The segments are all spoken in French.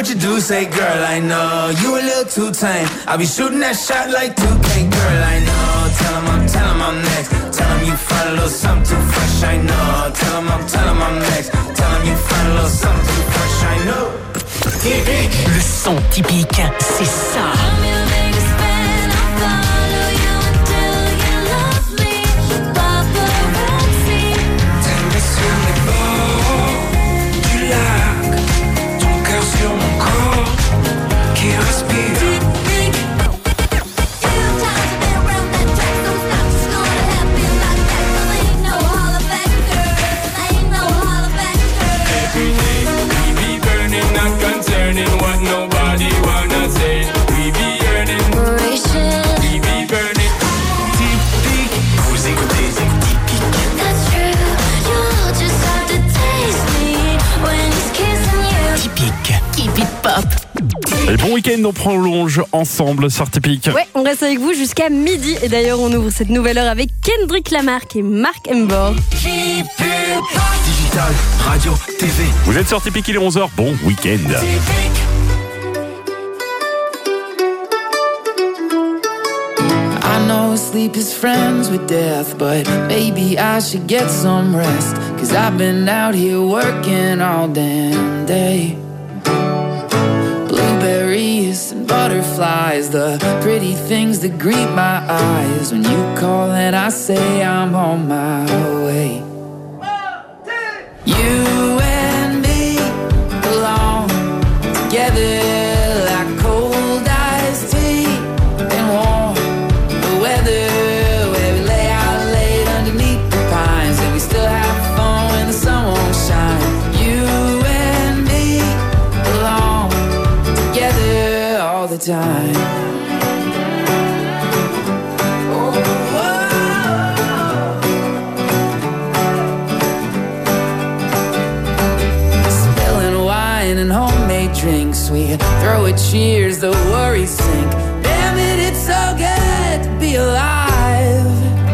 what you do, say, girl, I know you a little too tame. I'll be shooting that shot like 2K, girl, I know. Tell him I'm next. Tell him you find a little something too fresh, I know. Tell him I'm next. Tell him you find a little something too fresh, I know. Le son typique, c'est ça. Sur mon corps qui respire. What nobody wanna say. We be earning, we be burning. Typique, vous écoutez Typique. That's true, you'll just have to taste me when he's kissing you. Typique, keep it pop. Et bon week-end, on prolonge ensemble sur Typique. Ouais, on reste avec vous jusqu'à midi. Et d'ailleurs, on ouvre cette nouvelle heure avec Kendrick Lamar et Mark Embor. Digital, radio, TV. Vous êtes sur Typique, il est 11h. Bon week-end. I know sleep is friends with death, but maybe I should get some rest. 'Cause I've been out here working all damn day. Blueberries and butterflies, the pretty things that greet my eyes. When you call and I say I'm on my way. You and me belong together like cold iced tea and warm the weather, where we lay out late underneath the pines and we still have fun when the sun won't shine. You and me belong together all the time. And homemade drinks, we throw a cheers, the worries sink. Damn it, it's so good to be alive.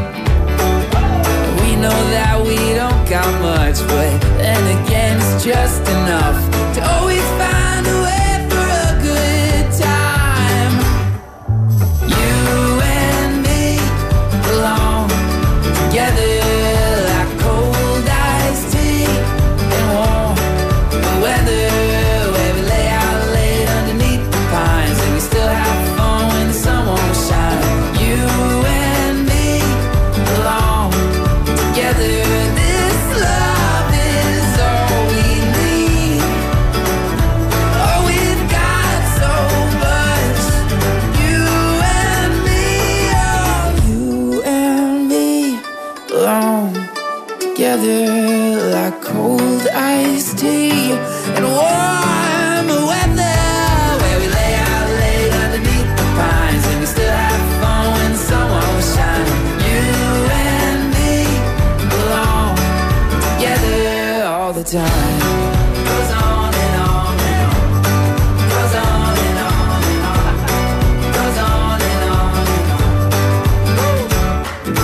We know that we don't got much, but then again it's just enough to always find a way for a good time. You and me belong together like cold iced tea and warm the weather. Together like cold iced tea and warm weather, where we lay out late underneath the pines and we still have fun when the sun won't shine. You and me belong together all the time. Goes on and on and on. Goes on and on and on. Goes on and on and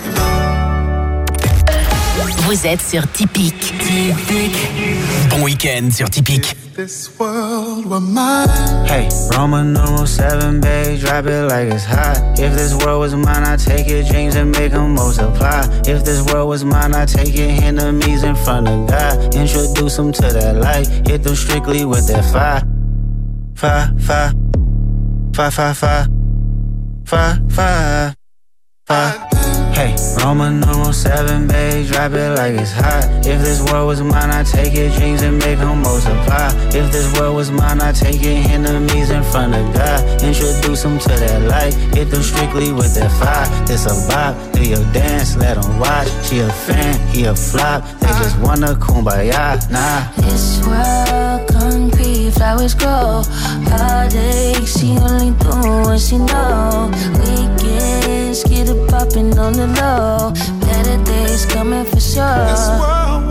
on. Vous êtes sur Typique. Bon week-end sur Typique. This world were mine. Hey, Roman numeral 7, babe, drop it like it's hot. If this world was mine, I'd take your dreams and make them multiply. If this world was mine, I'd take your enemies in front of God. Introduce them to that light, hit them strictly with that fire. Fire, fire, fire, fire, fire, fire, fire, fire. Hey, Roman numeral 7, babe, drop it like it's hot. If this world was mine, I'd take your dreams and make them multiply. If this world was mine, I'd take your enemies in front of God. Introduce them to that light, hit them strictly with that fire. This a bop, do your dance, let them watch. She a fan, he a flop, they just wanna kumbaya, nah. This world concrete, flowers grow. Heartache, she only do what she know. Weekends, get it poppin' on the low. Better days coming for sure. This world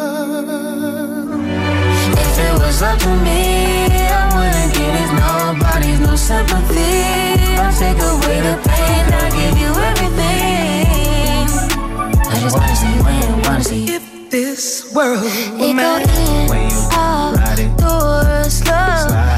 if it was up to me, I wouldn't give this nobody's no sympathy. I'll take away the pain, I'll give you everything. I just wanna see when, wanna see if this world were it mine. go in, out, doors, love.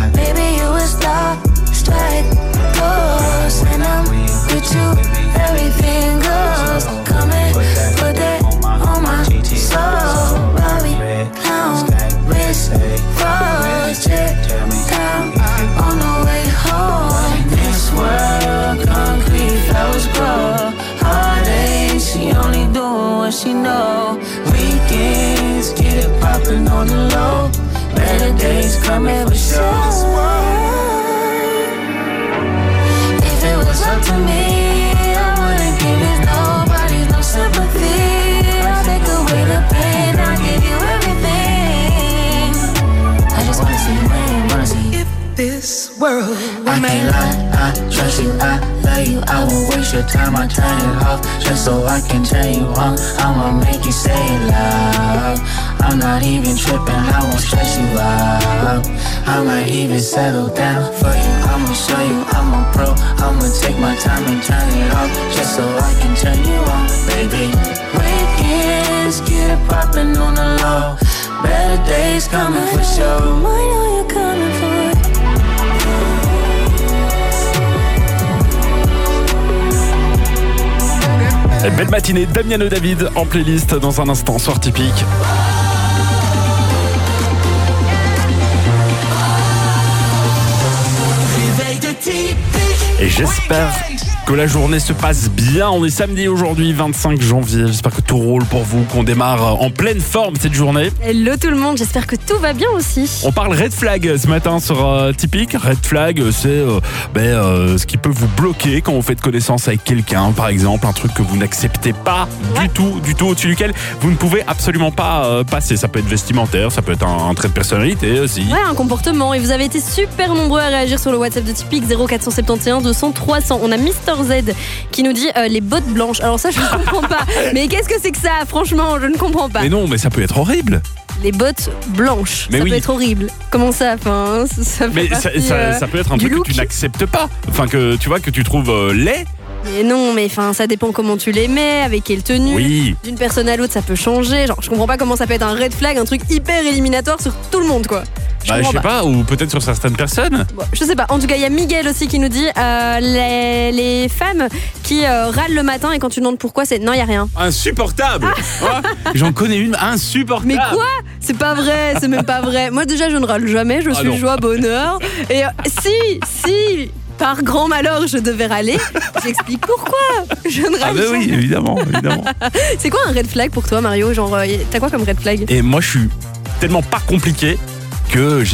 coming for sure. If it was up to me, I wouldn't give it nobody's no sympathy. I'll take away the pain, I'll give you everything. I just wanna see you win, wanna see you. This world I can't lie, I trust you, I love you. I won't waste your time, I turn it off just so I can turn you on. I'ma make you say it loud. I'm not even tripping, I won't stress you out. I might even settle down for you. I'ma show you I'm a pro. I'ma take my time and turn it off just so I can turn you on, baby. Weekends, get it poppin' on the low. Better days coming for sure. I know you're coming for it. Belle matinée, Damiano David en playlist dans un instant, soir typique. Et j'espère que la journée se passe bien. On est samedi aujourd'hui, 25 janvier. J'espère que tout roule pour vous, qu'on démarre en pleine forme cette journée. Hello tout le monde, j'espère que tout va bien aussi. On parle red flag ce matin sur Typique. Red flag, c'est ce qui peut vous bloquer quand vous faites connaissance avec quelqu'un. Par exemple, un truc que vous n'acceptez pas du tout, au-dessus duquel vous ne pouvez absolument pas passer. Ça peut être vestimentaire, ça peut être un trait de personnalité aussi. Ouais, un comportement. Et vous avez été super nombreux à réagir sur le WhatsApp de Typique 0471 200 300. On a Mister Z qui nous dit les bottes blanches. Alors ça, je ne comprends pas. Mais qu'est-ce que c'est que ça? Franchement, je ne comprends pas. Mais non, mais ça peut être horrible. Les bottes blanches, ça peut être horrible. Comment ça? Enfin, ça fait ça peut être un truc look. que tu n'acceptes pas. Enfin, que tu vois, que tu trouves laid. Mais non, mais enfin, ça dépend comment tu les mets, avec quelle tenue. Oui. D'une personne à l'autre, ça peut changer. Genre, je comprends pas comment ça peut être un red flag, un truc hyper éliminatoire sur tout le monde, quoi. Je sais pas, ou peut-être sur certaines personnes. Bon, je sais pas. En tout cas, il y a Miguel aussi qui nous dit les femmes qui râlent le matin et quand tu demandes pourquoi, c'est non, il y a rien. Insupportable. J'en connais une insupportable. Mais quoi? C'est pas vrai, c'est même pas vrai. Moi déjà, je ne râle jamais, je suis joie, bonheur. Et si par grand malheur, je devais râler, j'explique pourquoi. Je ne râle jamais. Oui, évidemment. C'est quoi un red flag pour toi, Mario? Genre, t'as quoi comme red flag? Et moi, je suis tellement pas compliqué que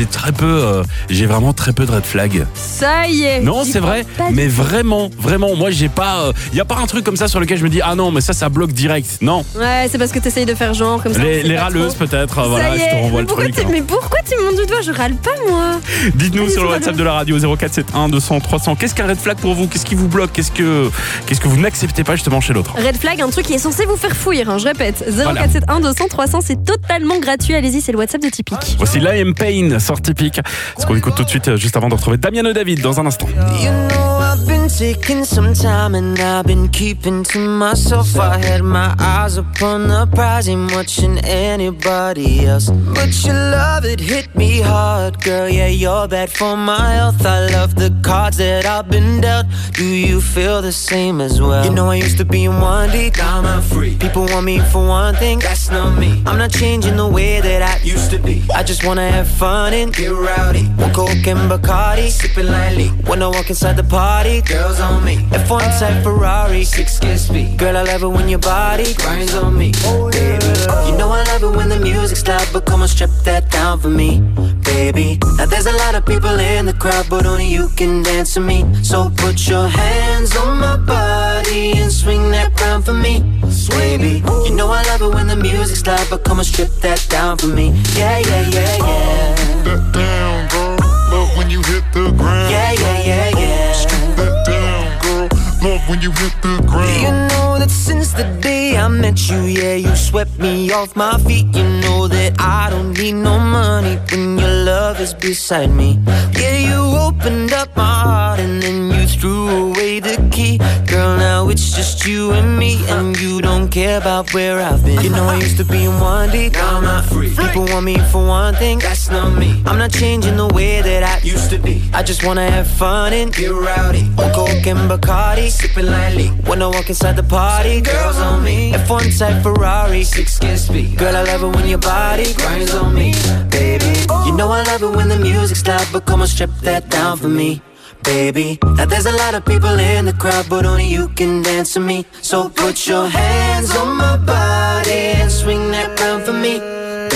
j'ai vraiment très peu de red flag. Ça y est. Non, c'est vrai, mais vraiment, moi j'ai pas, y a pas un truc comme ça sur lequel je me dis ah non mais ça bloque direct, non. Ouais, c'est parce que t'essayes de faire genre comme ça. Les râleuses peut-être, voilà, je te renvoie le truc. Mais pourquoi tu me montres du doigt? Je râle pas moi. Dites-nous sur le WhatsApp de la radio 0471 200 300. Qu'est-ce qu'un red flag pour vous? Qu'est-ce qui vous bloque? Qu'est-ce que vous n'acceptez pas justement chez l'autre? Red flag, un truc qui est censé vous faire fouiller, hein, je répète. 0471 200 300, c'est totalement gratuit. Allez-y, c'est le WhatsApp de Typique. Voici l'I.Am Pain sur Typique. Ce qu'on écoute tout de suite juste avant de retrouver Damiano David dans un instant. You know I've been taking some time and I've been keeping to myself. I had my eyes upon the prize, ain't watching anybody else. But your love, it hit me hard, girl. Yeah, you're bad for my health. I love the cards that I've been dealt. Do you feel the same as well? You know I used to be in one deep, now I'm free. People want me for one thing, that's not me. I'm not changing the way that I used to be. I just wanna have fun and get rowdy. One Coke and Bacardi, sipping lightly. When I walk inside the party, girls on me. F1 type Ferrari, 6 speed. Girl, I love it when your body grinds on me, baby. You know I love it when the music's loud, but come on, strip that down for me, baby. Now there's a lot of people in the crowd, but only you can dance to me. So put your hands on my body and swing that crown for me, baby. You know I love it when the music's loud, but come on, strip that down for me. Yeah, yeah, yeah, yeah. That down, girl. Love when you hit the ground. Yeah, yeah, yeah, yeah. Strip that down, girl. Love when you hit the ground. You know that since the day I met you, yeah, you swept me off my feet. You know that I don't need no money when your love is beside me. Yeah, you opened up my heart and then you threw away the key. Girl, now it's just you and me, and you don't care about where I've been. You know I used to be in one deep, now I'm not free. People want me for one thing, that's not me. I'm not changing the way that I used to be. I just wanna have fun and get rowdy. One Coke and Bacardi, sipping lightly. When I walk inside the party, girls on me. F1 type Ferrari, 6 speed. Girl, I love it when your body grinds on me, baby. You know I love it when the music's loud, but come on, strip that down for me, baby. Now there's a lot of people in the crowd, but only you can dance to me. So put your hands on my body and swing that round for me,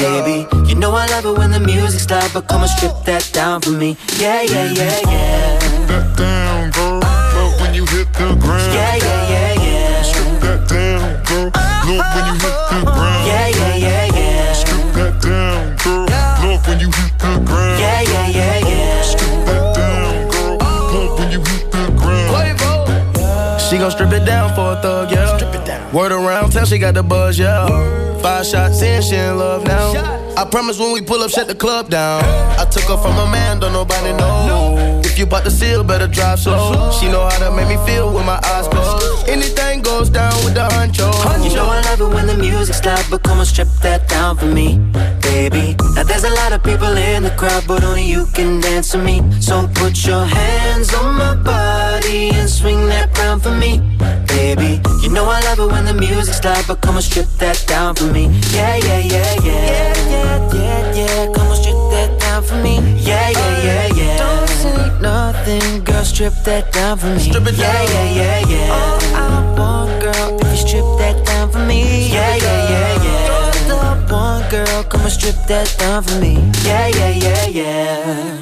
Baby, you know I love it when the music stops, but come and strip that down for me. Yeah, yeah, yeah, yeah. Strip that down, girl. Love when you hit the ground. Yeah, yeah, yeah, yeah. Strip that down, girl. Love when you hit the ground. Yeah, yeah, yeah, yeah. Strip that down, girl. Love when you hit the ground. Yeah, yeah, yeah, yeah. Strip that down, girl. Love when you hit the ground. She gon' strip it down for a thug, yeah. Strip it down. Word around town, she got the buzz, yeah. 5 shots in, she in love now. I promise when we pull up, shut the club down. I took her from a man, don't nobody know. If you bout to seal, better drive slow. She know how to make me feel with my eyes closed. Anything goes down with the honcho. You know I love it when the music stops, but come and strip that down for me, baby. Now there's a lot of people in the crowd, but only you can dance to me. So put your hands on my body and swing that round for me, baby. You know I love it when the music stops, but come and strip that down for me. Yeah, yeah, yeah, yeah. Yeah, yeah, yeah, yeah. Come and strip that down for me. Yeah, yeah, yeah, yeah. Don't say nothing, girl, strip that down for me. Strip it down. Yeah, yeah, yeah, yeah. All I want, girl, if you strip that down for me. Yeah, yeah, yeah, yeah. You're the one, girl, come and strip that down for me. Yeah, yeah, yeah, yeah.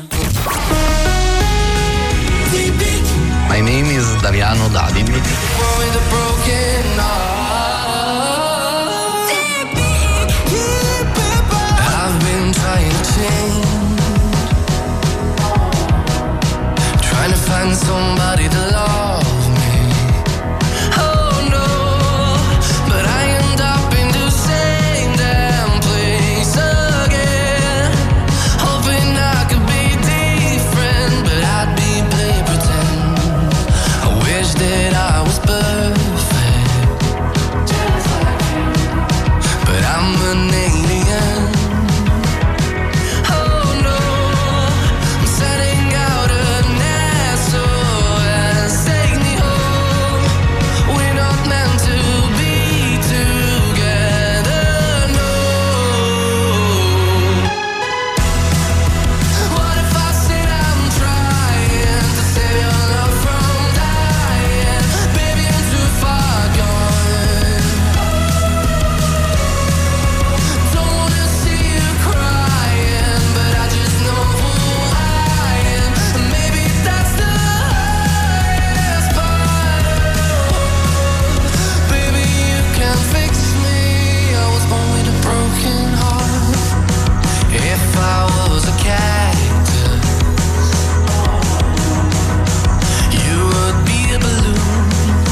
My name is Dariano David. I've been trying to change, trying to find somebody to love me. Oh no, but I end up in the same damn place again. Hoping I could be different, but I'd be play pretend. I wish that I was perfect, but I'm an alien. Oh no, I'm setting out an SOS. Take me home. We're not meant to be together, no. What if I said I'm trying to save your love from dying? Baby, I'm too far gone. Don't wanna see you crying, but I just know who I am. And maybe that's the hardest part. Baby, you can fix me. I was born with a broken heart. If I was a cactus, you would be a balloon.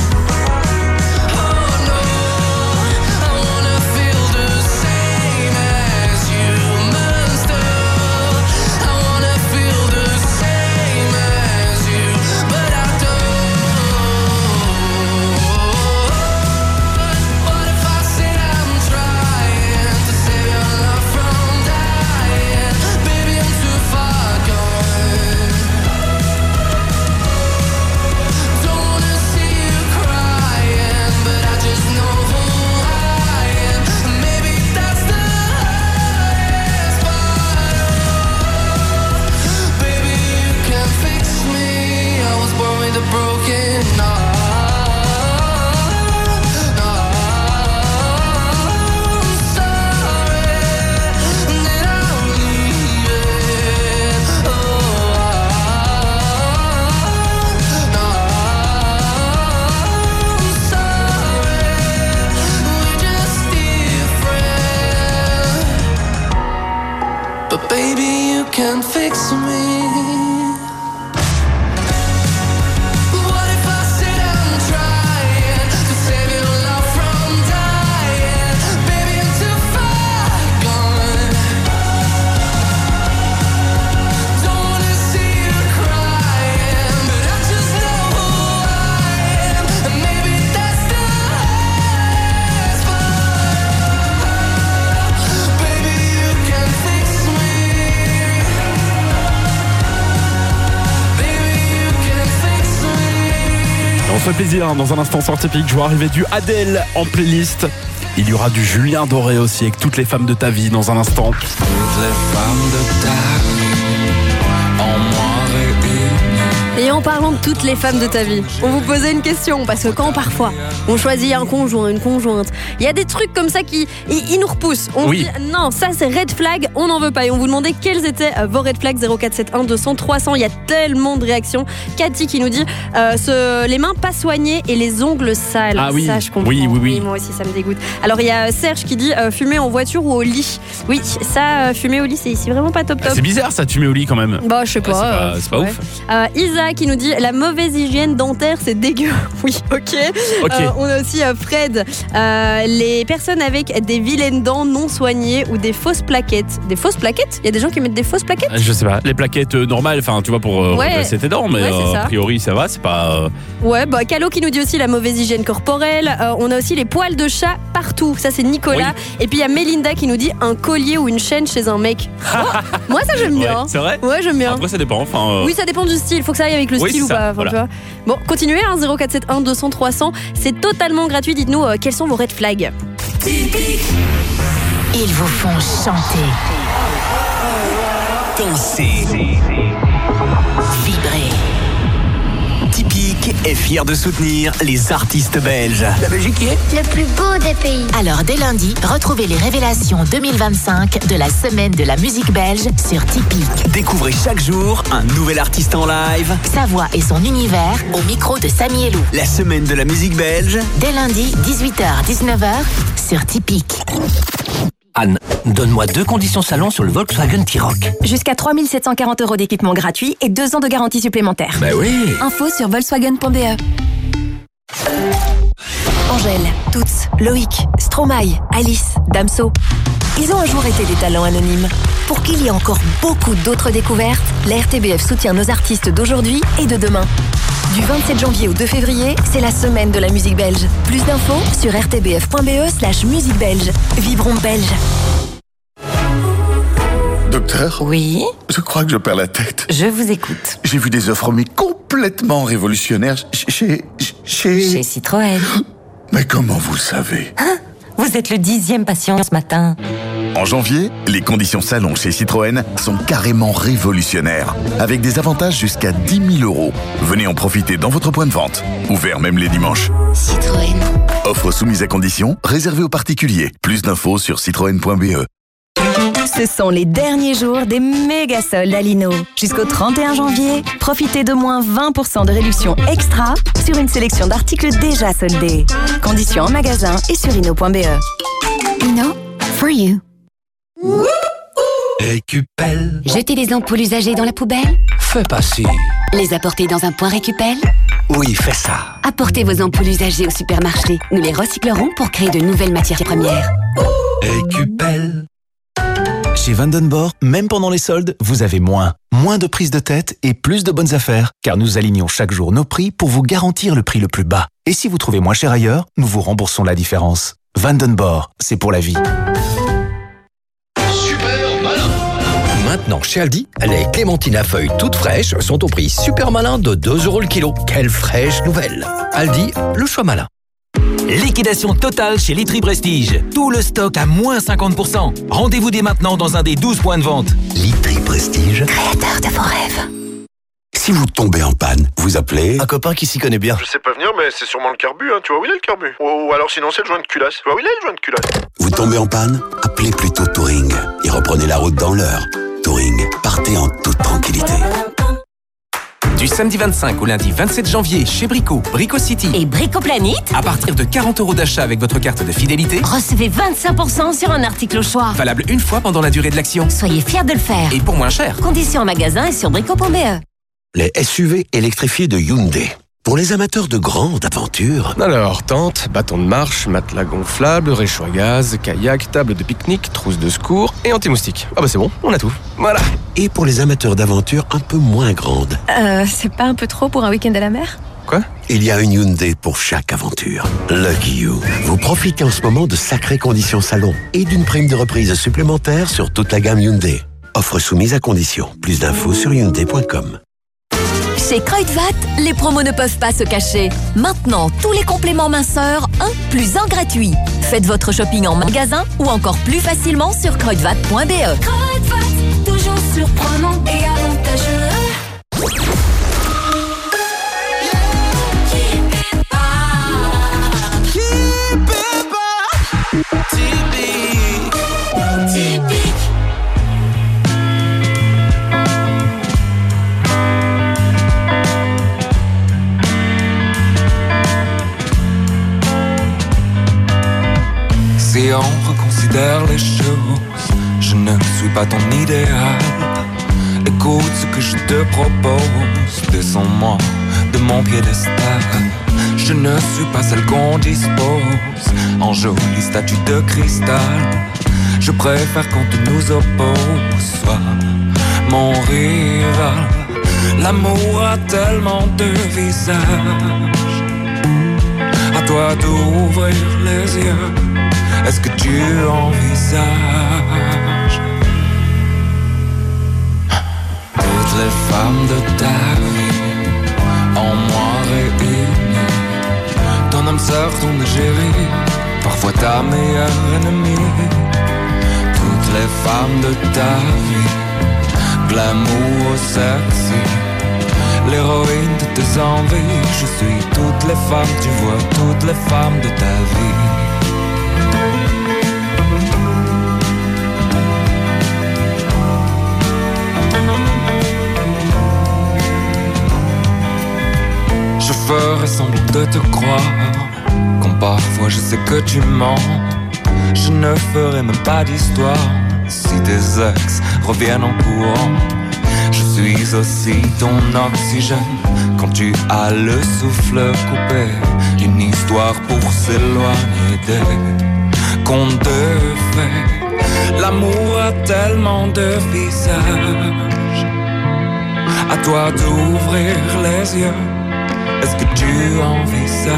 Oh no, I wanna feel the same as you must do. I wanna feel the same as you, but I don't. What if I said I'm trying to save your love from dying? Baby, I'm too far gone. Don't wanna see you crying, but I just know who I am. Maybe that's the hardest part. Baby, you can fix me. I was born with a broken heart. I'm sorry that I'm leaving. I'm sorry, we're just different. But baby, you can fix me. What if I said I'm trying to save your love from dying? Baby, I'm too far gone. Don't wanna see you crying, but I just know who I am. And maybe that's the hardest part. Baby, you can fix me. Baby, you can fix me. On se fait plaisir, dans un instant sur Typique, je vois arriver du Adèle en playlist. Il y aura du Julien Doré aussi avec toutes les femmes de ta vie dans un instant. Toutes les femmes de ta vie en moi réunies. Et il y Et en parlant de toutes les femmes de ta vie, on vous posait une question, parce que quand parfois on choisit un conjoint, une conjointe, il y a des trucs comme ça qui ils nous repoussent. On dit non, ça c'est red flag, on n'en veut pas. Et on vous demandait quels étaient vos red flags. 0471 200 300. Il y a tellement de réactions. Cathy qui nous dit les mains pas soignées et les ongles sales. Ah oui, ça je comprends. oui. Moi aussi ça me dégoûte. Alors il y a Serge qui dit fumer en voiture ou au lit. Oui, ça fumer au lit c'est ici vraiment pas top. C'est bizarre ça, tu mets au lit quand même. Bah je sais pas. C'est pas ouf. Isa qui nous dit la mauvaise hygiène dentaire c'est dégueu. Oui, ok. On a aussi Fred. Les personnes avec des vilaines dents non soignées ou des fausses plaquettes. Des fausses plaquettes ? Il y a des gens qui mettent des fausses plaquettes ? Je sais pas. Les plaquettes normales, enfin tu vois pour remplacer tes dents, mais a priori ça va, c'est pas. Ouais, bah Calo qui nous dit aussi la mauvaise hygiène corporelle. On a aussi les poils de chat partout. Ça c'est Nicolas. Oui. Et puis il y a Mélinda qui nous dit un collier ou une chaîne chez un mec. Moi ça j'aime bien. C'est vrai ? Ouais, j'aime bien. Après ça dépend. Oui, ça dépend du style. Faut que ça aille avec le style ou pas. Enfin, tu vois. Bon, continuez. 0471 200 300. C'est totalement gratuit. Dites-nous quels sont vos red flags. Ils vous font chanter, danser, vibrer. Tipeee est fier de soutenir les artistes belges. La Belgique est le plus beau des pays. Alors dès lundi, retrouvez les révélations 2025 de la semaine de la musique belge sur Tipeee. Découvrez chaque jour un nouvel artiste en live, sa voix et son univers au micro de Samy et Lou. La semaine de la musique belge, dès lundi, 18h-19h sur Tipeee. Anne, donne-moi 2 conditions salon sur le Volkswagen T-Roc. Jusqu'à 3 740 € d'équipement gratuit et 2 ans de garantie supplémentaire. Bah oui. Info sur volkswagen.be. Angèle, Toots, Loïc, Stromae, Alice, Damso. Ils ont un jour été des talents anonymes. Pour qu'il y ait encore beaucoup d'autres découvertes, la RTBF soutient nos artistes d'aujourd'hui et de demain. Du 27 janvier au 2 février, c'est la semaine de la musique belge. Plus d'infos sur rtbf.be/musique belge. Vibrons belge. Docteur ? Oui ? Je crois que je perds la tête. Je vous écoute. J'ai vu des offres mais complètement révolutionnaires chez Citroën. Mais comment vous savez ? Vous êtes le 10e patient ce matin. En janvier, les conditions salon chez Citroën sont carrément révolutionnaires, avec des avantages jusqu'à 10 000 €. Venez en profiter dans votre point de vente, ouvert même les dimanches. Citroën. Offre soumise à conditions, réservée aux particuliers. Plus d'infos sur citroën.be. Ce sont les derniers jours des méga soldes à Lino. Jusqu'au 31 janvier, profitez de moins 20% de réduction extra sur une sélection d'articles déjà soldés. Conditions en magasin et sur lino.be. Lino, for you. Récupelle. Jeter les ampoules usagées dans la poubelle? Fais pas si. Les apporter dans un point récupelle? Oui, fais ça. Apportez vos ampoules usagées au supermarché. Nous les recyclerons pour créer de nouvelles matières premières. Récupelle. Chez Vandenborg, même pendant les soldes, vous avez moins. Moins de prises de tête et plus de bonnes affaires, car nous alignons chaque jour nos prix pour vous garantir le prix le plus bas. Et si vous trouvez moins cher ailleurs, nous vous remboursons la différence. Vandenborg, c'est pour la vie. Super malin. Maintenant, chez Aldi, les clémentines à feuilles toutes fraîches sont au prix super malin de 2 € le kilo. Quelle fraîche nouvelle. Aldi, le choix malin. Liquidation totale chez Litry Prestige. Tout le stock à moins 50%. Rendez-vous dès maintenant dans un des 12 points de vente. Litry Prestige. Créateur de vos rêves. Si vous tombez en panne, vous appelez... Un copain qui s'y connaît bien. Je sais pas venir, mais c'est sûrement le carbu, hein. Tu vois où il est le carbu? Ou alors sinon c'est le joint de culasse. Tu vois où il est le joint de culasse? Vous tombez en panne? Appelez plutôt Touring. Et reprenez la route dans l'heure. Touring, partez en toute tranquillité. Du samedi 25 au lundi 27 janvier chez Brico, Brico City et Brico Planet, à partir de 40 € d'achat avec votre carte de fidélité, recevez 25% sur un article au choix. Valable une fois pendant la durée de l'action. Soyez fiers de le faire. Et pour moins cher. Conditions en magasin et sur brico.be. Les SUV électrifiés de Hyundai. Pour les amateurs de grandes aventures. Alors, tente, bâton de marche, matelas gonflable, réchaud à gaz, kayak, table de pique-nique, trousse de secours et anti-moustique. Ah bah c'est bon, on a tout. Voilà. Et pour les amateurs d'aventures un peu moins grandes. C'est pas un peu trop pour un week-end à la mer? Quoi? Il y a une Hyundai pour chaque aventure. Lucky You. Vous profitez en ce moment de sacrées conditions salon et d'une prime de reprise supplémentaire sur toute la gamme Hyundai. Offre soumise à conditions. Plus d'infos sur hyundai.com. Chez Kruidvat, les promos ne peuvent pas se cacher. Maintenant, tous les compléments minceurs, 1 + 1 gratuit. Faites votre shopping en magasin ou encore plus facilement sur kruidvat.be. Kruidvat, toujours surprenant et avantageux. considère les choses. Je ne suis pas ton idéal. Écoute ce que je te propose. Descends-moi de mon piédestal. Je ne suis pas celle qu'on dispose en jolie statue de cristal. Je préfère qu'on te nous oppose. Sois mon rival. L'amour a tellement de visages. À toi d'ouvrir les yeux. Est-ce que tu envisages toutes les femmes de ta vie en moi réunies? Ton âme sœur, ton égérie, parfois ta meilleure ennemie. Toutes les femmes de ta vie, glamour sexy, l'héroïne de tes envies. Je suis toutes les femmes, tu vois, toutes les femmes de ta vie. Je ferai semblant de te croire, quand parfois je sais que tu mens. Je ne ferai même pas d'histoire, si tes ex reviennent en courant. Je suis aussi ton oxygène, quand tu as le souffle coupé. Une histoire pour s'éloigner des contes de fées. L'amour a tellement de visages. À toi d'ouvrir les yeux. Est-ce que tu envisages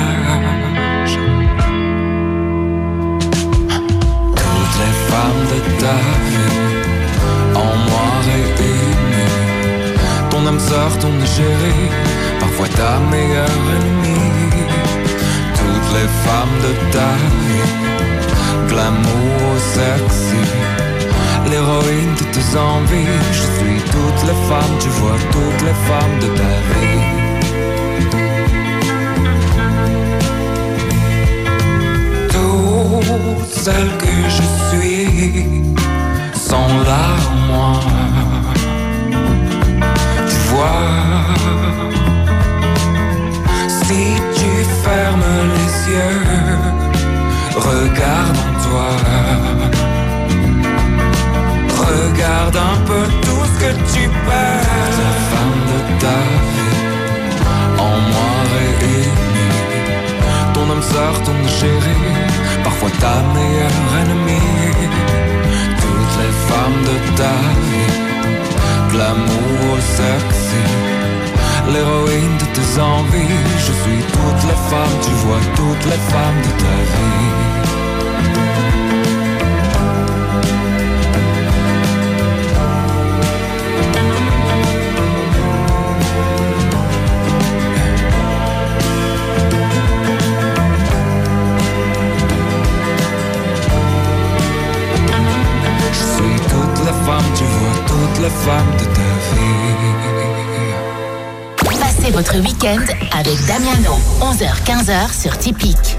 toutes les femmes de ta vie en moi réunies? Ton âme sœur, ton égérie, parfois ta meilleure ennemie. Toutes les femmes de ta vie, glamour sexy, l'héroïne de tes envies. Je suis toutes les femmes, tu vois, toutes les femmes de ta vie. Celle que je suis sont là en moi. Tu vois, si tu fermes les yeux, regarde en toi. Regarde un peu tout ce que tu perds. La femme de ta vie en moi réunie. Ton âme sœur, ton chéri, parfois ta meilleure ennemie. Toutes les femmes de ta vie, glamour sexy, l'héroïne de tes envies. Je suis toutes les femmes, tu vois, toutes les femmes de ta vie. Tu vois toutes les femmes de ta vie. Passez votre week-end avec Damiano, 11h-15h sur Typique.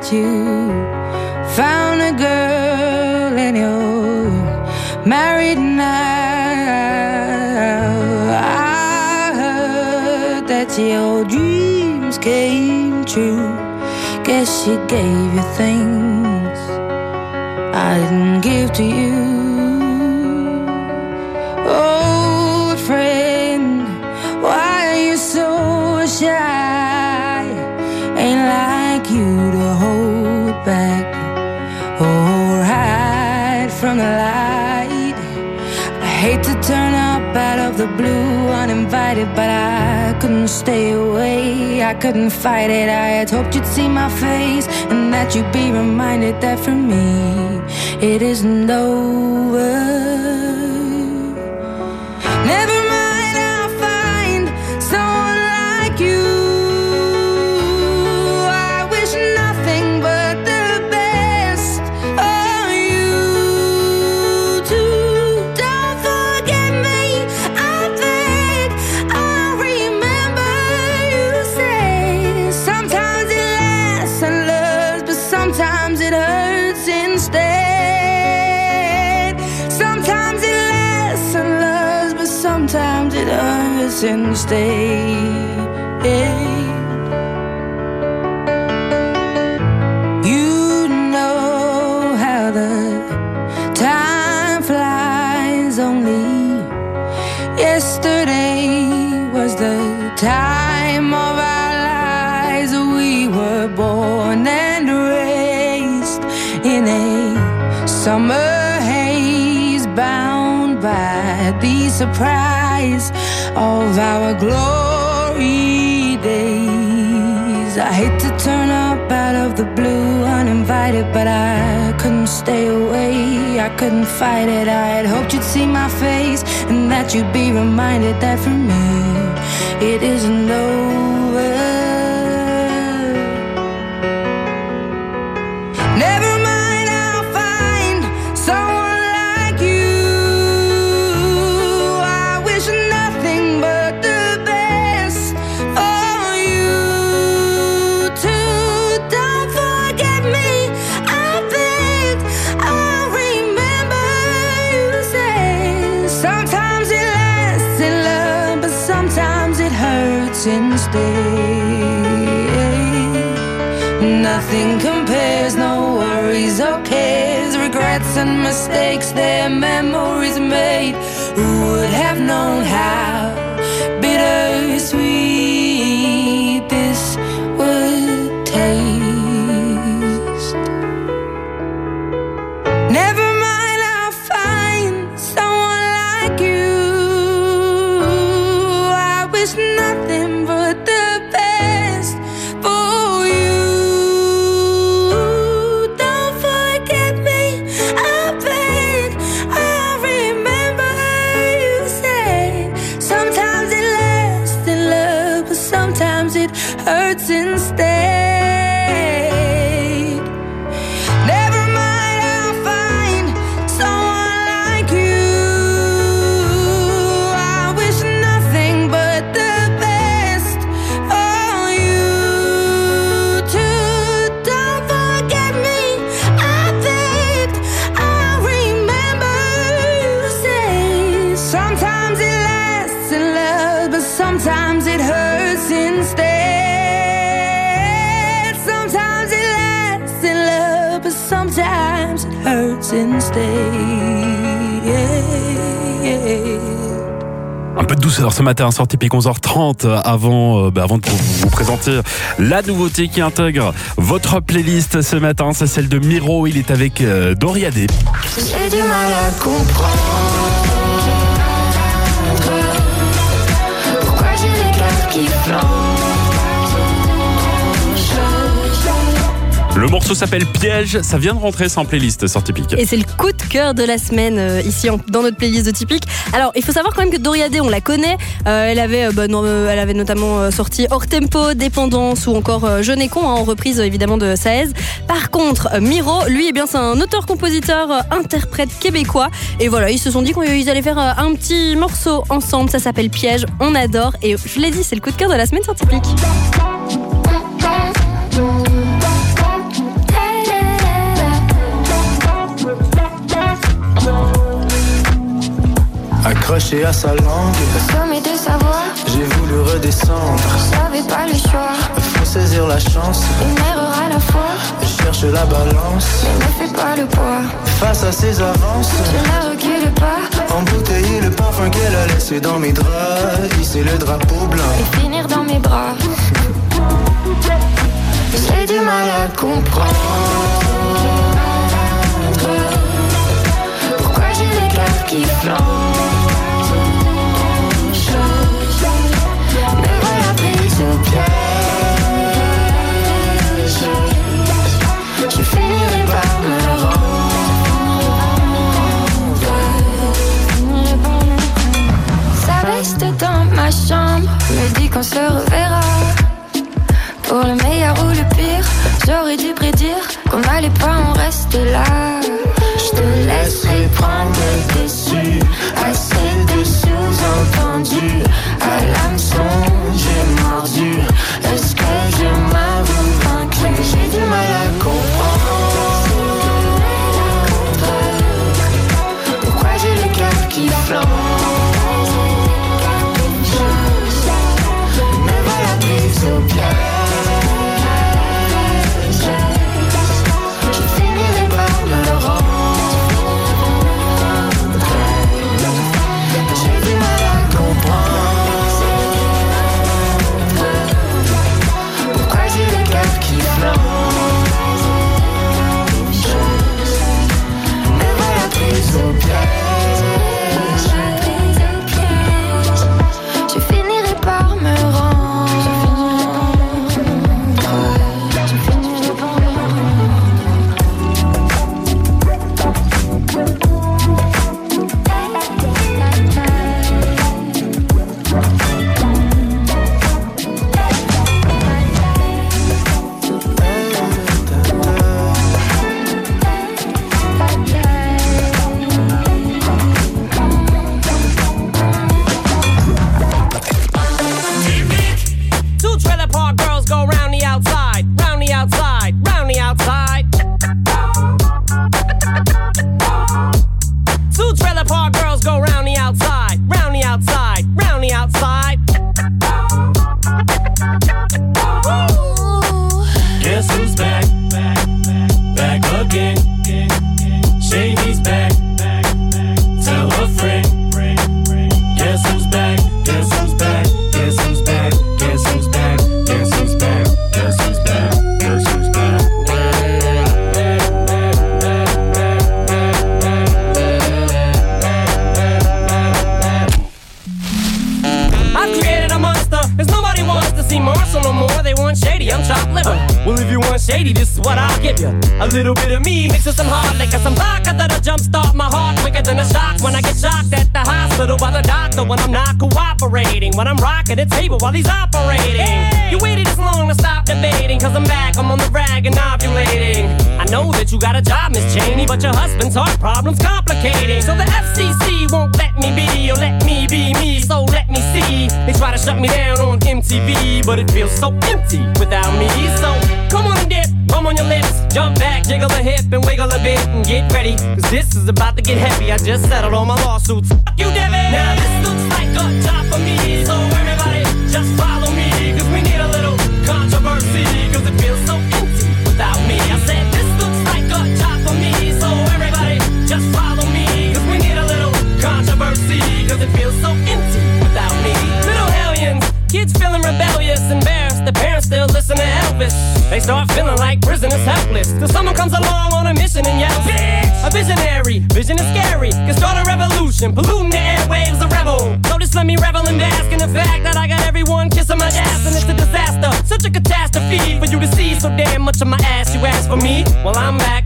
that you found a girl and you're married now. I heard that your dreams came true. Guess she gave you things I didn't give to you. Old friend, why are you so shy? Ain't like you to hold back or hide from the light. I hate to turn up out of the blue uninvited, but I couldn't stay away, I couldn't fight it. I had hoped you'd see my face and that you'd be reminded that for me it isn't over. Never mind, I'll find someone like you. I wish nothing but the best for you too. Don't forget me, I beg. I remember you say sometimes it lasts and loves, but sometimes it hurts instead. Sometimes it lasts and loves, but sometimes it hurts instead. You know how the time flies. Only yesterday was the time of our lives. We were born and raised in a summer haze, bound by the surprise of our glory days. I hate to turn up out of the blue uninvited, but I couldn't stay away, I couldn't fight it. I had hoped you'd see my face and that you'd be reminded that for me it isn't over. Never mind, I'll find someone like you. I wish nothing but the best for you too. Don't forget me, I beg. I remember you say sometimes it lasts in love, but sometimes it hurts instead. Nothing compares, no worries or cares, regrets and mistakes, their memories made. Who would have known how bittersweet this would taste? Never mind, I'll find someone like you. I wish nothing but the best for you. Don't forget me, I beg. I remember you said sometimes it lasts in love, but sometimes it hurts instead. Never mind, I'll find someone like you. I wish nothing but the best for you too. Don't forget me, I begged. I remember you say sometimes it lasts in love, but sometimes it hurts instead. Sometimes it lasts in love, but sometimes it hurts instead. Un peu de douceur ce matin sur Typique 11h30 avant de vous présenter la nouveauté qui intègre votre playlist ce matin, c'est celle de Miro, il est avec Doriadé. J'ai du mal à comprendre pourquoi j'ai les cœurs qui flanchent. Le morceau s'appelle Piège, ça vient de rentrer sans playlist sur Typique. Et c'est le coup de cœur de la semaine ici dans notre playlist de Typique. Alors il faut savoir quand même que Doriadé on la connaît, elle avait notamment sorti Hors Tempo, Dépendance ou encore Jeune et Con en reprise évidemment de Saez. Par contre Miro, lui eh bien c'est un auteur-compositeur interprète québécois et voilà ils se sont dit qu'ils allaient faire un petit morceau ensemble, ça s'appelle Piège, on adore et je l'ai dit c'est le coup de cœur de la semaine sur Typique. attaché à sa langue. Au sommet de sa voix, j'ai voulu redescendre. J'avais pas le choix. Faut saisir la chance. Une erreur à la fois. Je cherche la balance. Mais ne fais pas le poids. Face à ses avances, je ne recule pas. Embouteiller le parfum qu'elle a laissé dans mes draps. Hisser le drapeau blanc. Et finir dans mes bras. J'ai du mal à comprendre pourquoi j'ai les cœurs qui flanchent. Me voilà prise au piège. Je finirai par me rendre. Ça reste dans ma chambre, me dit qu'on se reverra. Pour le meilleur ou le pire, j'aurais dû prédire qu'on n'allait pas en rester là. Je te laisserai prendre le dessus. Assez de sous-entendus. À l'hameçon, j'ai mordu. Est-ce que je m'avoue vaincu? J'ai du mal à comprendre pourquoi j'ai le cœur qui flanche. Me voilà prise au piège. Shady, this is what I'll give you. A little bit of me mixed with some hard liquor, some vodka that'll jumpstart my heart quicker than a shock when I get shocked at the hospital by the doctor when I'm not cooperating, when I'm rocking the table while he's operating. Hey! You waited this long to stop debating, cause I'm back, I'm on the rag and ovulating. I know that you got a job, Miss Cheney, but your husband's heart problem's complicating. So the FCC won't let me be, or let me be me, so let me see. They try to shut me down on MTV, but it feels so empty without me. So come on and dip, bum on your lips, jump back, jiggle a hip and wiggle a bit and get ready, cause this is about to get heavy. I just settled all my lawsuits. Fuck you, Debbie! Now this looks like a job for me, so everybody just follow me, cause we need a little controversy, cause it feels so empty without me. I said this looks like a job for me, so everybody just follow me, cause we need a little controversy, cause it feels so empty without me. Little hellions, kids feeling rebellious, embarrassed, the parents still listen to Elvis. They start feeling like prisoners helpless, till someone comes along on a mission and yells, bitch! A visionary, vision is scary, can start a revolution, polluting the airwaves, a rebel. So just let me revel and bask in the fact that I got everyone kissing my ass, and it's a disaster, such a catastrophe for you to see so damn much of my ass. You ask for me, well I'm back.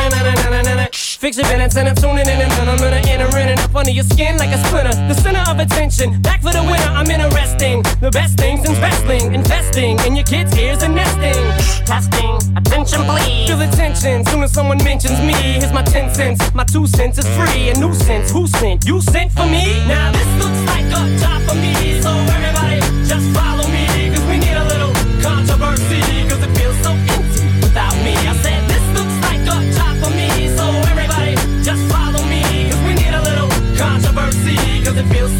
Fix your minutes and I'm tuning in, and I'm gonna enter in and up under your skin like a splinter. The center of attention, back for the winner. I'm interesting, the best things in wrestling, investing in your kids' ears and nesting. Testing, attention please. Feel the tension, soon as someone mentions me. Here's my 10 cents, my 2 cents is free. A nuisance, who sent? You sent for me? Now this looks like a job for me, so everybody just follow me, cause we need a little controversy, cause it feels so empty without me. I said this looks like a job for me, so everybody just follow me, cause we need a little controversy, cause it feels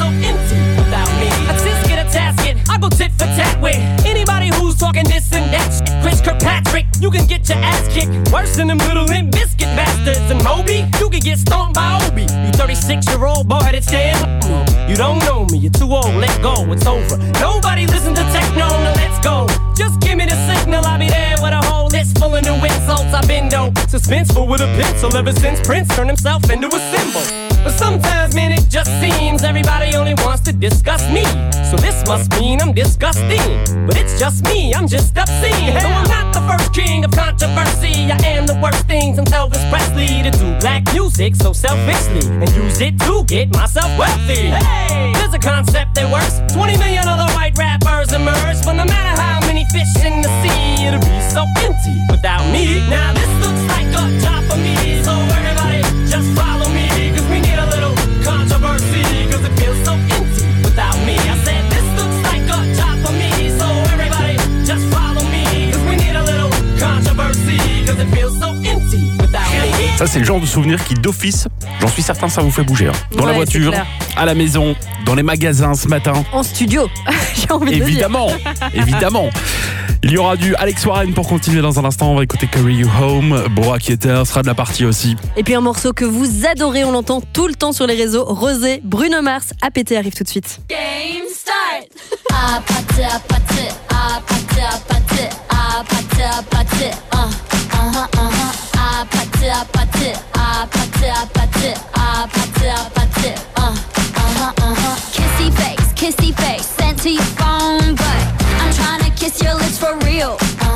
you can get your ass kicked worse than them little Limp Biscuit bastards. And Moby, you can get stomped by Obi. You 36-year-old boy that's scared. You don't know me, you're too old, let go, it's over. Nobody listen to techno, now let's go. Just give me the signal, I'll be there with a whole list full of new insults. I've been dope, suspenseful with a pencil ever since Prince turned himself into a symbol. But sometimes, man, it just seems everybody only wants to discuss me. So this must mean I'm disgusting. But it's just me, I'm just obscene. Though I'm not the first king of controversy, I am the worst thing since Elvis Presley to do black music so selfishly and use it to get myself wealthy. Hey, there's a concept that works. 20 million other white rappers emerge, but no matter how many fish in the sea, it'll be so empty without me. Now this looks like a job for me, so everybody just follow me, cause we need a little controversy, cause it feels so empty without me. I said this looks like a job for me, so everybody just follow me, cause we need a little controversy, cause it feels so empty without me. Ça, c'est le genre de souvenir qui, d'office, j'en suis certain, ça vous fait bouger. Dans la voiture, à la maison, dans les magasins ce matin. En studio, j'ai envie de dire. Évidemment. Il y aura du Alex Warren pour continuer dans un instant. On va écouter Carry You Home. Boa Kieter sera de la partie aussi. Et puis un morceau que vous adorez, on l'entend tout le temps sur les réseaux. Rosé, Bruno Mars, APT arrive tout de suite. Game start. APT, APT, APT, APT, APT, APT, APT, APT, APT, APT, APT, kissy face, sent to your phone, but I'm trying to kiss your lips for real.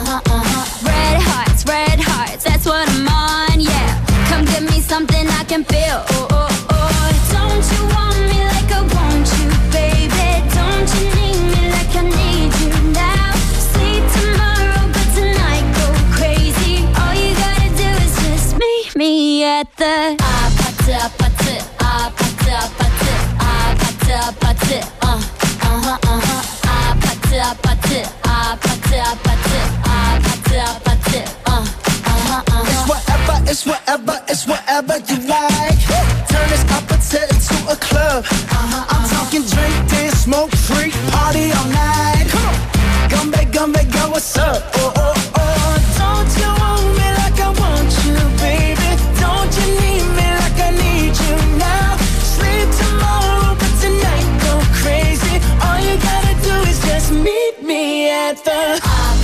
Red hearts, that's what I'm on, yeah. Come give me something I can feel. Oh, oh, oh. Don't you want me like I want you, baby? Don't you need me like I need you now? Sleep tomorrow, but tonight go crazy. All you gotta do is just meet me at the APT, APT, APT, APT, APT, APT, APT, APT, It's whatever you like. Turn this appetite into a club. I'm talking drink, dance, smoke, freak, party all night. Come on, come back, girl, what's up? Oh, oh, oh. Don't you want me like I want you, baby? Don't you need me like I need you now? Sleep tomorrow, but tonight go crazy. All you gotta do is just meet me at the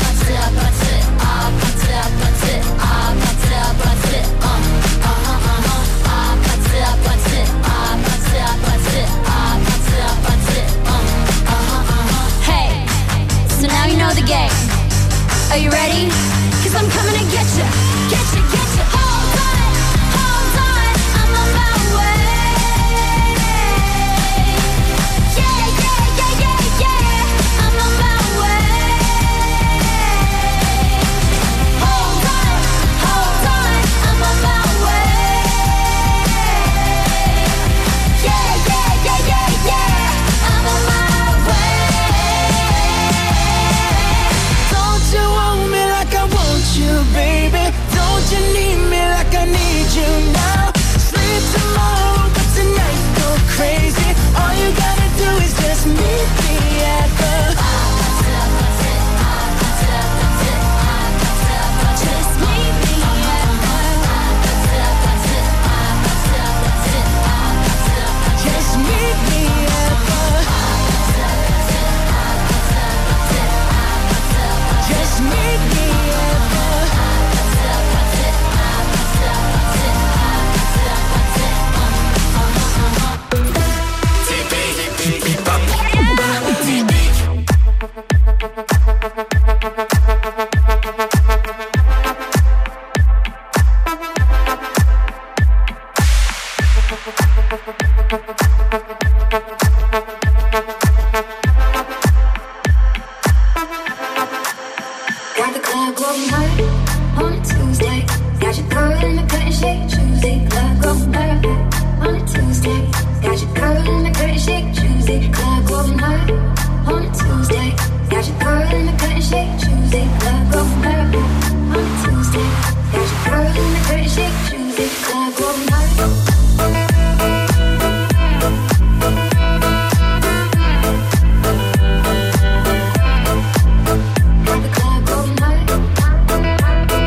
Hey, so now you know the game. Are you ready? 'Cause I'm coming to get you, get you, get you. Hold on, I'm on my way. Yeah, yeah, yeah, yeah, yeah, I'm on my way. Hold on, I'm on my way. Yeah, yeah, yeah, yeah, yeah, I'm on my way. Don't you want me like I want you, baby? Don't you need me like I need you now? Sleep tomorrow, but tonight go crazy. All you gotta do is just meet me at the just meet me at the just meet me at the just meet me at Got the club going hard on a Tuesday. Got your girl in the curtain shake Tuesday. Club going hard on a Tuesday. Got your girl in the curtain shake Tuesday. Club going hard on a Tuesday. Got your girl in the curtain shake Tuesday. Club going hard on a Tuesday. Got your girl in the curtain shake Tuesday. Club going hard. Got the club going hard.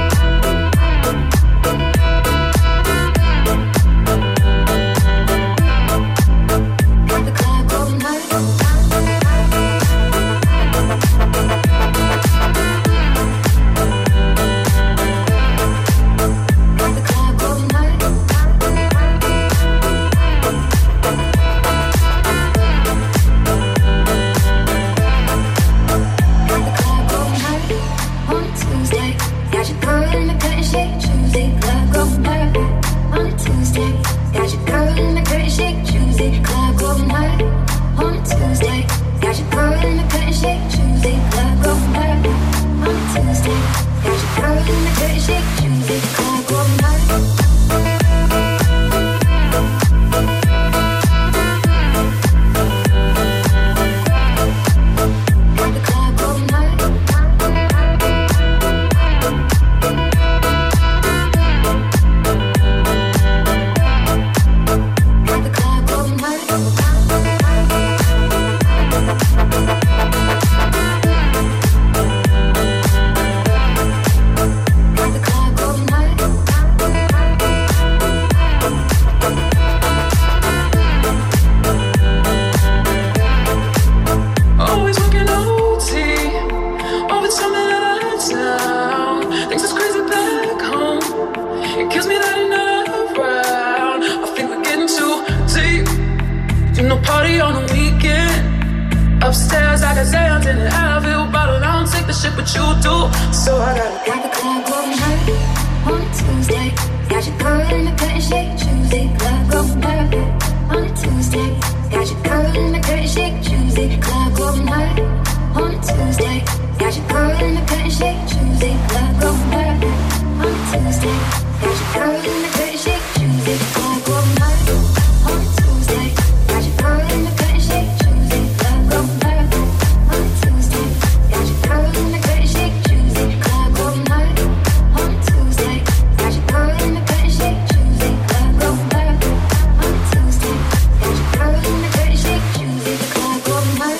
you do. So I got the club going hard on a Tuesday. Got your girl in the curtain shake, Tuesday. Club going hard on a Tuesday. Got your girl in the curtain shake, Tuesday. Club going hard on a Tuesday. Got your girl in the curtain shake, Tuesday. Club going hard on a Tuesday. Got your girl in the curtain shake, Tuesday. Club going hard on a Tuesday. Got your girl in the curtain shake, Tuesday. Club going hard on a Tuesday. Got your girl in the curtain shake, Tuesday. Club going hard on a Tuesday. Got your girl in the curtain shake, Tuesday. Club going hard on a Tuesday. Got your girl in the curtain shake, Tuesday. Club going hard.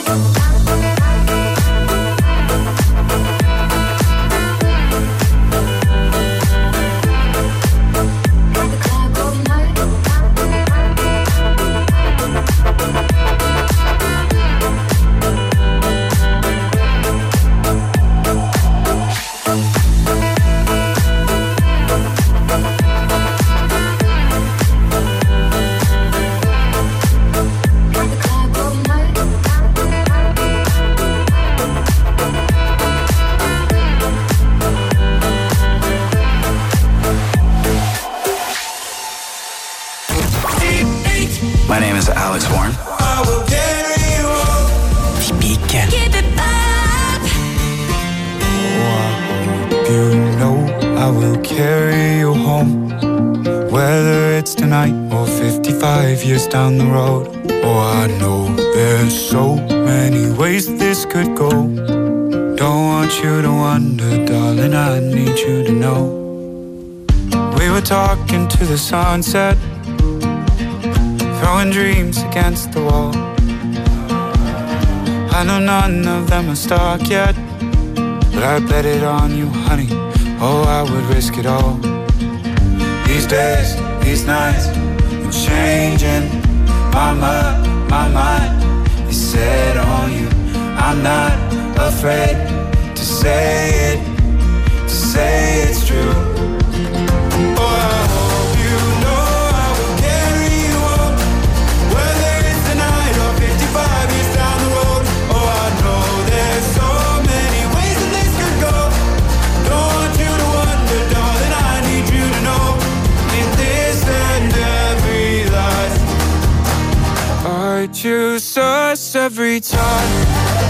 My name is Alex Warren. Typique. You know I will carry you home, whether it's tonight or 55 years down the road. Oh, I know there's so many ways this could go. Don't want you to wonder, darling, I need you to know. We were talking to the sunset, throwing dreams against the wall. I know none of them are stuck yet, but I bet it on you, honey. Oh, I would risk it all. These days, these nights, I'm changing my mind is set on you. I'm not afraid to say it's true. Oh, I hope you know I will carry you home, whether it's tonight or 55 years down the road. Oh, I know there's so many ways that this could go. Don't want you to wonder, darling, I need you to know. In this and every life, I choose us every time.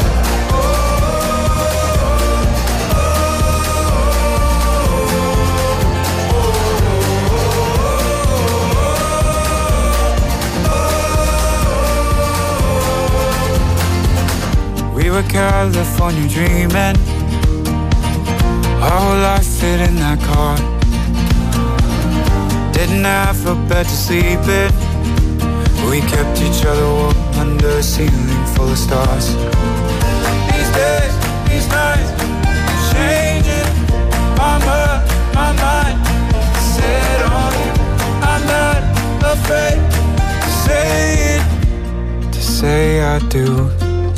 We were California dreaming, our whole life fit in that car. Didn't have a bed to sleep in, we kept each other warm under a ceiling full of stars. These days, these nights, changing my mind set on you. I'm not afraid to say it, to say I do.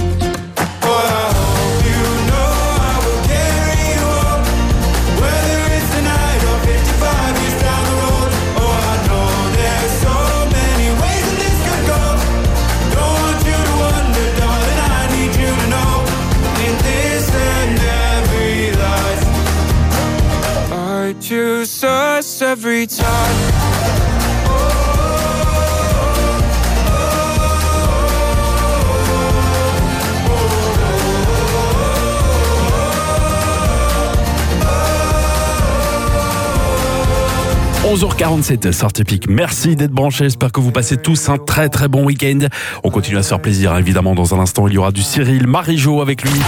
Choose us every time. 11h47 sur Typique. Merci d'être branchés. J'espère que vous passez tous un très très bon week-end. On continue à se faire plaisir, hein. Évidemment, dans un instant, il y aura du Cyril Marie-Jo avec lui.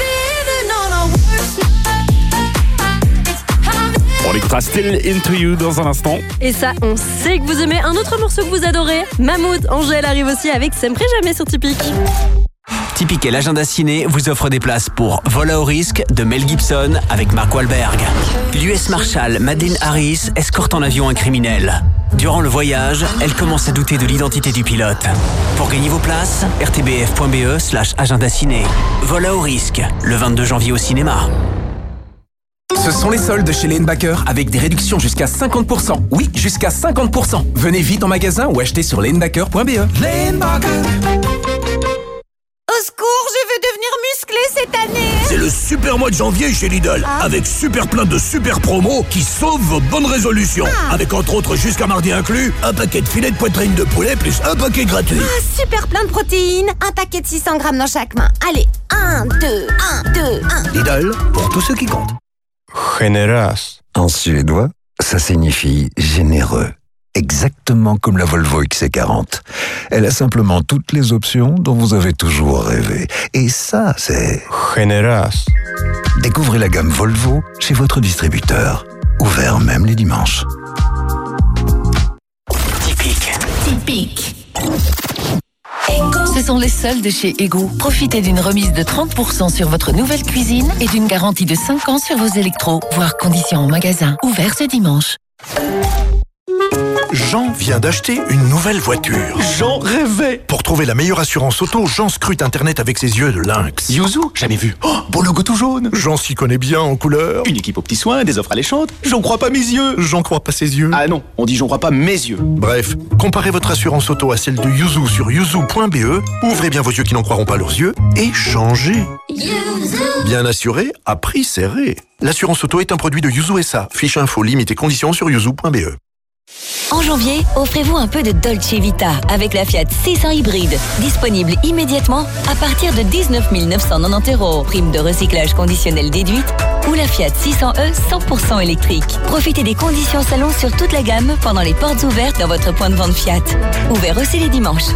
On écoutera Still Into You dans un instant. Et ça, on sait que vous aimez. Un autre morceau que vous adorez, Mahmoud Angèle arrive aussi avec Sempre Jamais sur Typique. Typique et l'agenda ciné vous offre des places pour Vol à haut risque de Mel Gibson avec Mark Wahlberg. L'US Marshal Madeleine Harris escorte en avion un criminel. Durant le voyage, elle commence à douter de l'identité du pilote. Pour gagner vos places, rtbf.be/agenda ciné. Vol à haut risque, le 22 janvier au cinéma. Ce sont les soldes chez Lane-Backer avec des réductions jusqu'à 50%. Oui, jusqu'à 50%. Venez vite en magasin ou achetez sur lanebacker.be. Lane-Backer. Au secours, je veux devenir musclé cette année. C'est le super mois de janvier chez Lidl. Avec super plein de super promos qui sauvent vos bonnes résolutions. Avec entre autres jusqu'à mardi inclus, un paquet de filets de poitrine de poulet plus un paquet gratuit. Super plein de protéines, un paquet de 600 grammes dans chaque main. Allez, 1, 2, 1, 2, 1. Lidl, pour tous ceux qui comptent. Generös. En suédois, ça signifie généreux. Exactement comme la Volvo XC40. Elle a simplement toutes les options dont vous avez toujours rêvé. Et ça, c'est... Generös. Découvrez la gamme Volvo chez votre distributeur. Ouvert même les dimanches. Typique. Ce sont les soldes de chez Ego. Profitez d'une remise de 30% sur votre nouvelle cuisine et d'une garantie de 5 ans sur vos électros, voire conditions en magasin. Ouvert ce dimanche. Jean vient d'acheter une nouvelle voiture. Jean rêvait. Pour trouver la meilleure assurance auto, Jean scrute Internet avec ses yeux de lynx. Yuzu, jamais vu. Oh, beau logo tout jaune. Jean s'y connaît bien en couleur. Une équipe aux petits soins, des offres alléchantes. J'en crois pas mes yeux. J'en crois pas ses yeux. Ah non, on dit j'en crois pas mes yeux. Bref, comparez votre assurance auto à celle de Yuzu sur yuzu.be. Ouvrez bien vos yeux qui n'en croiront pas leurs yeux et changez. Bien assuré, à prix serré. L'assurance auto est un produit de Yuzu SA. Fiche info, limite et conditions sur yuzu.be. En janvier, offrez-vous un peu de Dolce Vita avec la Fiat 600 hybride. Disponible immédiatement à partir de 19 990 €. Prime de recyclage conditionnelle déduite ou la Fiat 600e 100% électrique. Profitez des conditions salon sur toute la gamme pendant les portes ouvertes dans votre point de vente Fiat. Ouvert aussi les dimanches.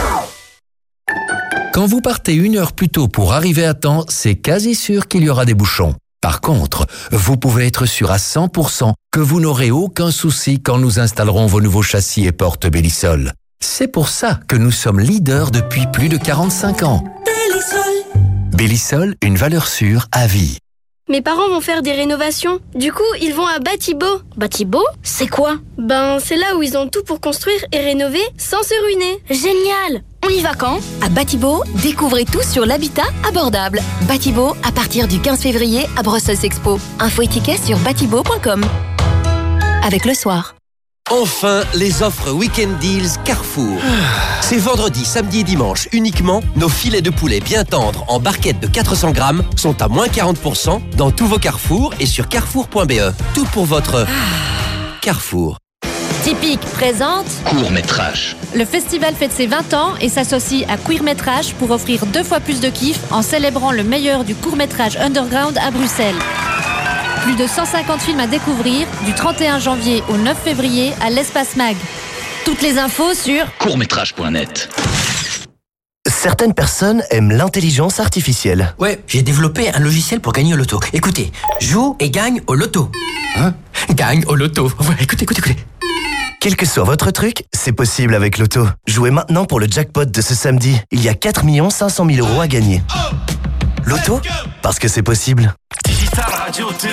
Quand vous partez 1 heure plus tôt pour arriver à temps, c'est quasi sûr qu'il y aura des bouchons. Par contre, vous pouvez être sûr à 100% que vous n'aurez aucun souci quand nous installerons vos nouveaux châssis et portes Bellisol. C'est pour ça que nous sommes leaders depuis plus de 45 ans. Bellisol. Bellisol, une valeur sûre à vie. Mes parents vont faire des rénovations. Du coup, ils vont à Batibo. Batibo, c'est quoi? C'est là où ils ont tout pour construire et rénover sans se ruiner. Génial! On y va quand? À Batibo, découvrez tout sur l'habitat abordable. Batibo, à partir du 15 février à Brussels Expo. Info et tickets sur batibo.com. Avec le soir. Enfin, les offres Weekend Deals Carrefour. C'est vendredi, samedi et dimanche uniquement. Nos filets de poulet bien tendres en barquette de 400 grammes sont à moins 40% dans tous vos Carrefour et sur carrefour.be. Tout pour votre Carrefour. Typique présente Court-métrage. Le festival fête ses 20 ans et s'associe à Queer-métrage pour offrir 2 fois plus de kiff en célébrant le meilleur du court-métrage underground à Bruxelles. Plus de 150 films à découvrir du 31 janvier au 9 février à l'Espace Mag. Toutes les infos sur courtmétrage.net. Certaines personnes aiment l'intelligence artificielle. Ouais, j'ai développé un logiciel pour gagner au loto. Écoutez, joue et gagne au loto. Hein? Gagne au loto. Ouais, écoutez. Quel que soit votre truc, c'est possible avec Loto. Jouez maintenant pour le jackpot de ce samedi. Il y a 4 500 000 € à gagner. Loto, parce que c'est possible. Digital Radio TV.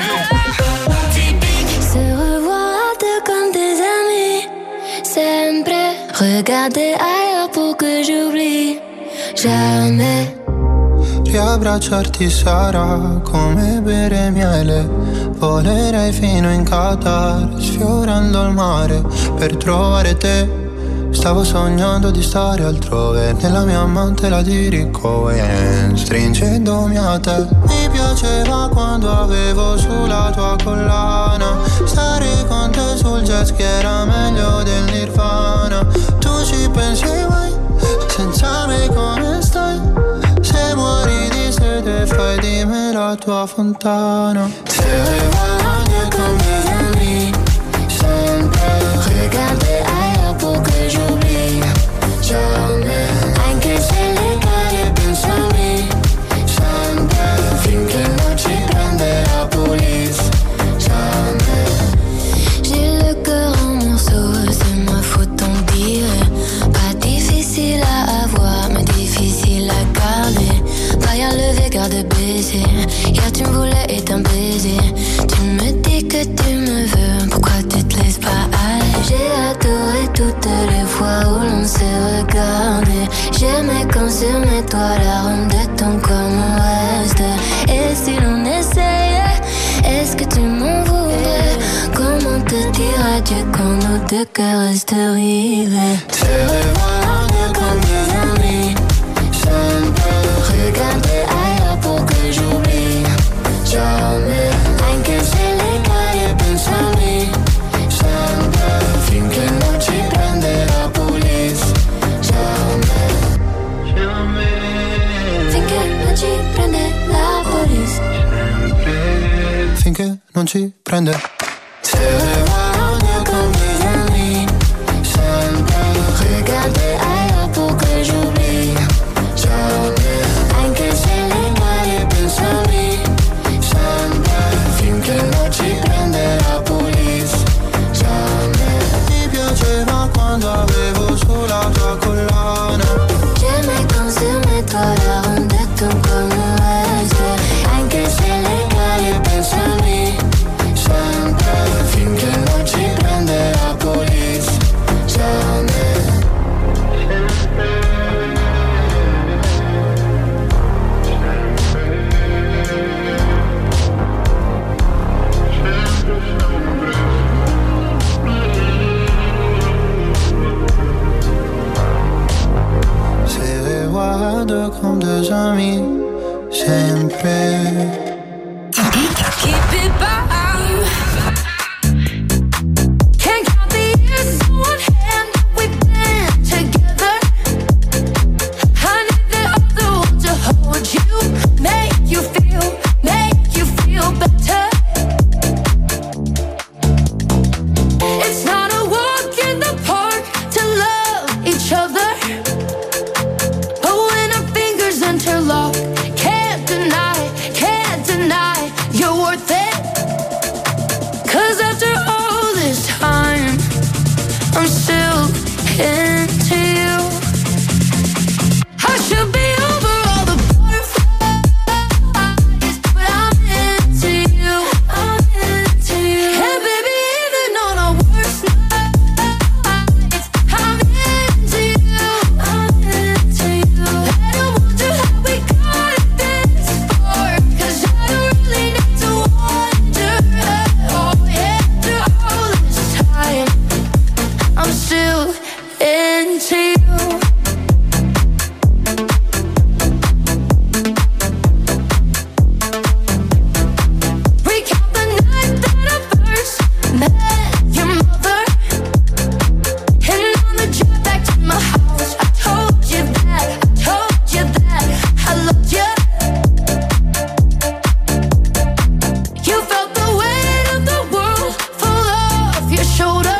Se revoir à deux comme des amis. Sempre regarder ailleurs pour que j'oublie. Jamais. Riabbracciarti sarà come bere miele. Volerei fino in Qatar, sfiorando il mare per trovare te. Stavo sognando di stare altrove, nella mia mantela di Ricohen, stringendomi a te. Mi piaceva quando avevo sulla tua collana, stare con te sul jet ski era meglio del Nirvana. Tu ci pensi mai, senza me come stai? Se muori di sete fai di me la tua fontana. Se revoilà comme des amis, sempre regarder ailleurs pour que j'oublie. Jamais, anche se le cade penso a me. Sempre, finché non ci prende la police. Jamais. J'ai le cœur en morceaux, c'est ma faute on dirait. Pas difficile à avoir, mais difficile à garder. Paille à lever, garde baiser. Hier tu me voulais et t'un baiser. Tu me dis que tu me veux, pourquoi tu te laisses pas aller? J'ai adoré toutes les fois où l'on s'est regardé. J'aimais quand sur mes toits l'arôme de ton corps me reste. Et si l'on essayait, est-ce que tu m'en voudrais? Comment te dire adieu quand nos deux cœurs restent rivés? Se revoir comme des amis. Regarder ailleurs pour que j'oublie. Chiami, anche se le cade pensa a me, sempre, finché non ci prende la police. Chiami, finché non ci prende la police. Finché non ci prende. Se le guardo comme des amis, sempre, regarder ailleurs pour que j'oublie. Jamais, anche se le cade pensa a me, sempre, finché non ci prende la police. Jamais. Ti piaceva quando avevo sulla tua collana. J'aimais quand sur mes toiles rendait ton comme un reste. Anche se le cade pensa a me, sempre, finché non ci prende la police. Jamais. Se le guardo comme des amis, sempre. Keep it by. Can't count the years on one hand that we've been together. I need the other one to hold you, make you feel better. It's not a walk in the park to love each other, but when our fingers interlock, can't deny you're worth it. 'Cause after all this time, I'm still into you. I should be over all the butterflies, but I'm into you. And baby, even on our worst nights, I'm into you. And I wonder how we got this far, 'cause I don't really need to wonder. Oh yeah, after all this time, I'm still into you. Recount the night that I first met your mother, and on the drive back to my house, I told you that I loved you. You felt the weight of the world fall off your shoulder,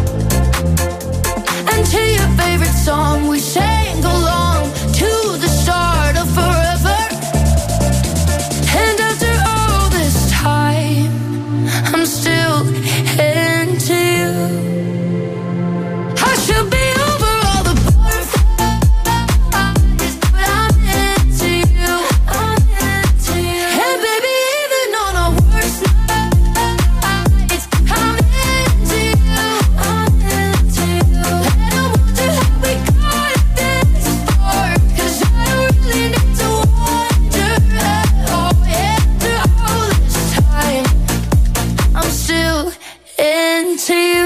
and to your favorite song we sang along to the start of forever. And after all this time, I'm still into you. I should be over all the butterflies, but I'm into you. And baby, even on our worst nights, I'm into you. And I wonder how we got this far, 'cause I don't really need to wonder. Oh yeah, after all this time, I'm still into you.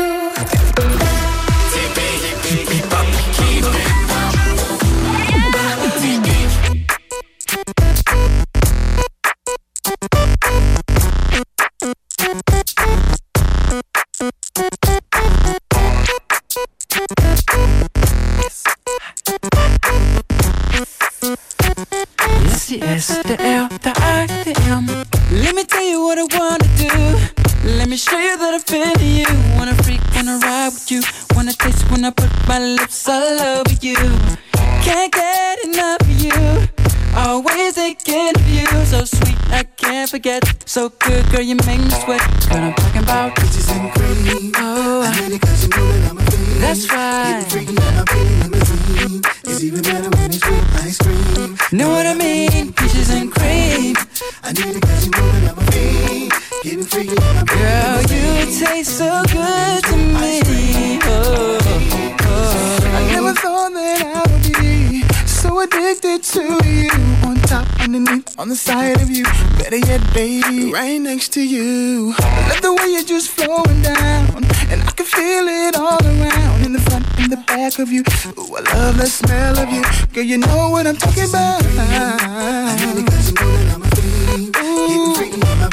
It's the S, the L, the I, the M. Let me tell you what I wanna do. Let me show you that I feel you. Wanna freak, wanna ride with you. Wanna taste when I put my lips all over you. Can't get enough of you. Always thinking of you. So sweet, I can't forget. So good, girl, you make me sweat. What I'm talking about, peaches and cream. Oh, I need it 'cause you know that I'm a fiend. That's right. Getting freaky and I'm feeling limousine. It's even better when it's with ice cream. Know what I mean? Peaches and cream. I need it 'cause you know that I'm a fiend. Getting freaky and I'm feeling girl, limousine. You taste so good to me. Oh, oh. I never thought that I would be so addicted to you. On top, underneath, on the side of you. Better yet, baby, right next to you. I love the way you're just flowing down, and I can feel it all around. In the front, in the back of you. Ooh, I love the smell of you. Girl, you know what I'm talking about. I need it 'cause you know that I'm a fiend. Getting freaky, I'm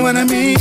what I mean?